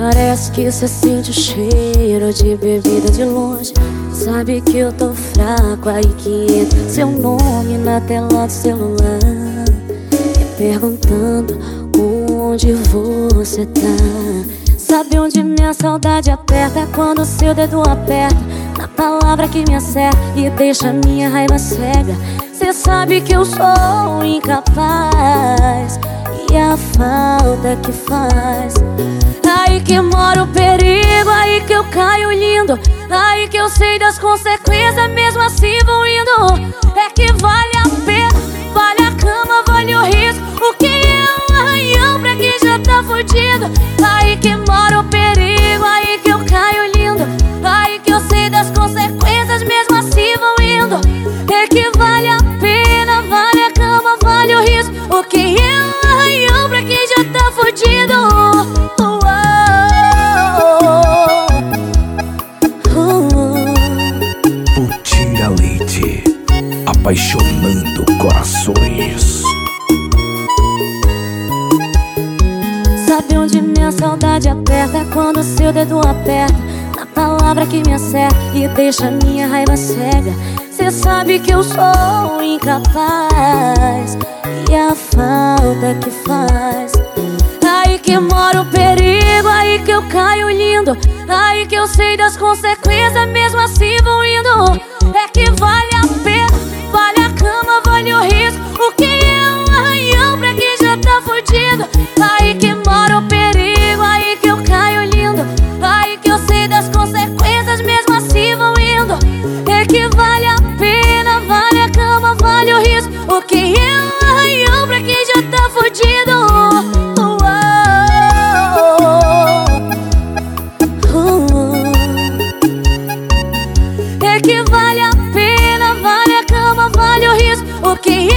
Parece que cê sente o cheiro de bebida de longe. Sabe que eu tô fraco, aí que entra seu nome na tela do celular, me perguntando onde você tá. Sabe onde minha saudade aperta? Quando o seu dedo aperta na palavra que me acerta e deixa minha raiva cega. Cê sabe que eu sou incapaz e a falta que faz. Aí que mora o perigo, aí que eu caio lindo, aí que eu sei das consequências, mesmo assim vou indo. É que vale a pena, vale a cama, vale o risco. O que é um arranhão pra quem já tá fudido? Aí que mora o perigo, aí que eu caio lindo, aí que eu sei das consequências, mesmo assim vou indo. É que vale a pena, vale a cama, vale o risco. O que é um arranhão pra quem já tá fudido? Tira Leite, apaixonando corações. Sabe onde minha saudade aperta? Quando o seu dedo aperta na palavra que me acerta e deixa minha raiva cega. Cê sabe que eu sou incapaz e a falta que faz. Aí que mora o perigo, aí que eu caio lindo, aí que eu sei das consequências, mesmo assim vou indo. É que vale a pena, vale a cama, vale o risco. O que é um arranhão pra quem já tá fudido? Aí que mora o perigo, aí que eu caio lindo, aí que eu sei das consequências, mesmo assim vou indo. É que vale a pena, vale a cama, vale o risco. O que é um arranhão pra quem já tá fudido? É que vale a pena, vale a cama, vale o risco. O que